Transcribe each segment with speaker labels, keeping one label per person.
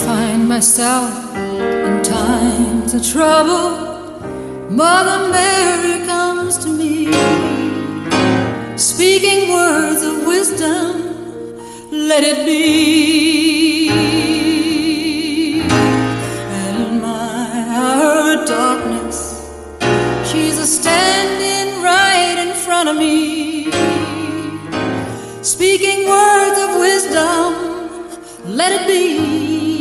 Speaker 1: find myself in times of trouble, Mother Mary comes to me, speaking words of wisdom, let it be. And in my hour of darkness, she's standing right in front of me, speaking words of wisdom, let it be.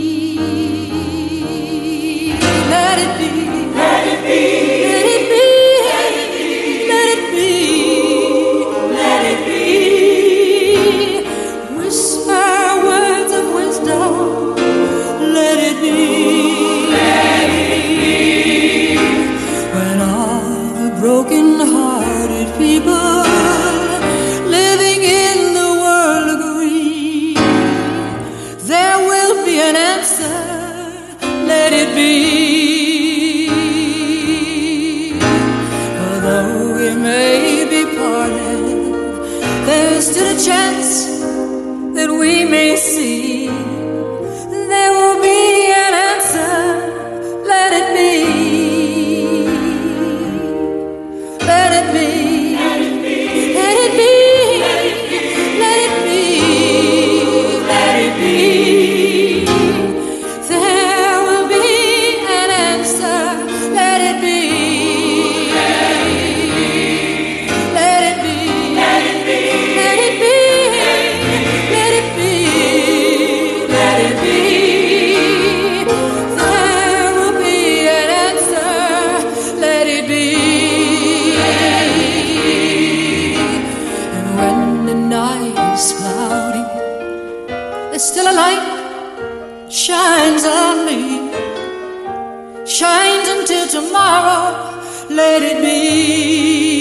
Speaker 1: Let it be. Let it be. Let it be. Let it be. Let it be. Whisper words of wisdom. Let it be. Let it be. When all the broken-hearted people living in the world agree, there will be an answer. Let it be. There's still a chance that we may see. There will be an answer. Let it be. Let it be. Let it be. Let it be. Let it be. Let it be. There will be an answer. Let it be. Still a light shines on me, shines until tomorrow, let it be.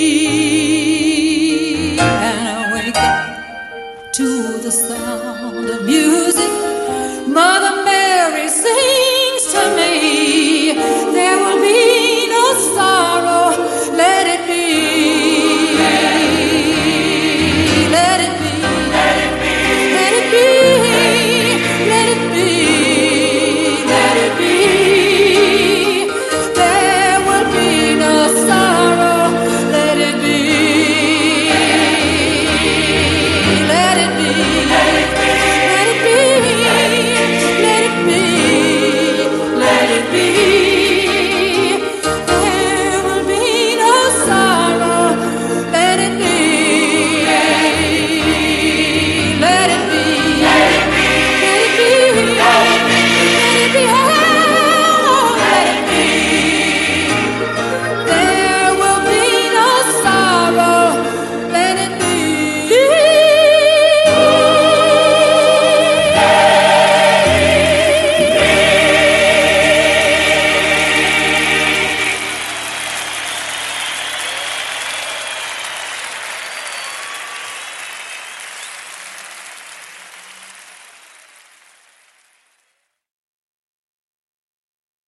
Speaker 1: And I wake up to the sound of music, Mother Mary sings to me. There will be no sorrow.